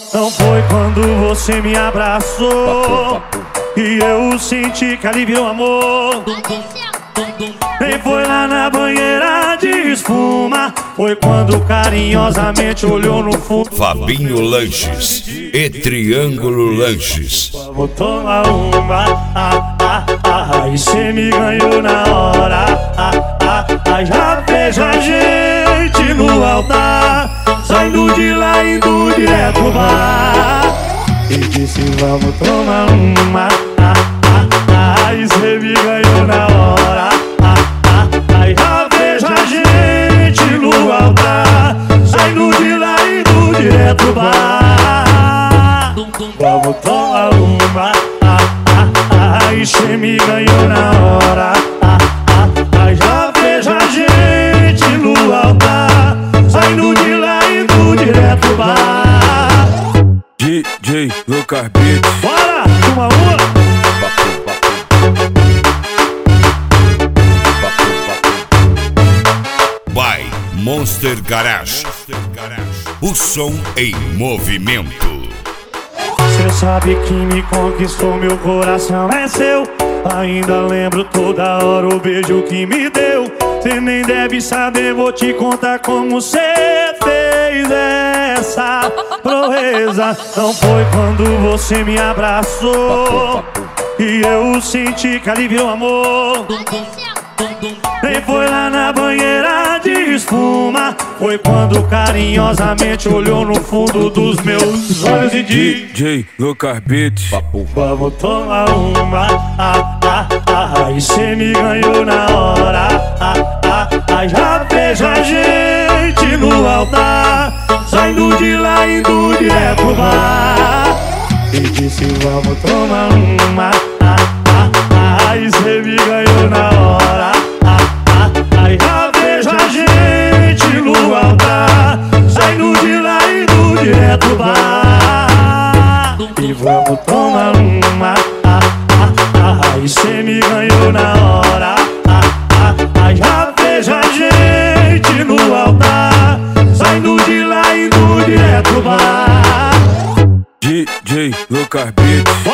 Não foi quando você me abraçou e eu senti que aliviou amor. Nem foi lá na banheira de espuma, foi quando carinhosamente olhou no fundo. Fabinho Lanches e Triângulo Lanches. Vou tomar uma, e cê me ganhou na hora. Já vejo a gente no altar, saindo de lá indo direto pro bar. E disse vamos tomar uma, e cê me ganhou na hora. Já vejo a gente no altar, saindo de lá indo direto pro bar. Vamos tomar uma, e cê me ganhou na hora. Já vejo a gente no altar, saindo de lá indo direto pro bar. DJ Lucas Beats. Bora, uma. By Monster Garage. O som em movimento. Cê sabe que me conquistou, meu coração é seu. Ainda lembro toda hora o beijo que me deu. Cê nem deve saber, vou te contar como cê fez essa proeza. Não foi quando você me abraçou e eu senti que aliviou amor. Nem foi lá na banheira de espuma, foi quando carinhosamente olhou no fundo dos meus olhos e disse: DJ Lucas Beats. vamos tomar uma, e cê me ganhou na hora. Já vejo a gente no altar, saindo de lá indo direto pro bar. E disse vamos tomar uma, e cê me ganhou na hora. Já vejo a gente no altar, saindo de lá indo direto pro bar. E vamos tomar uma, e cê me ganhou na hora. Já vejo a gente no altar, saindo de lá indo direto pro bar. DJ Lucas Beats.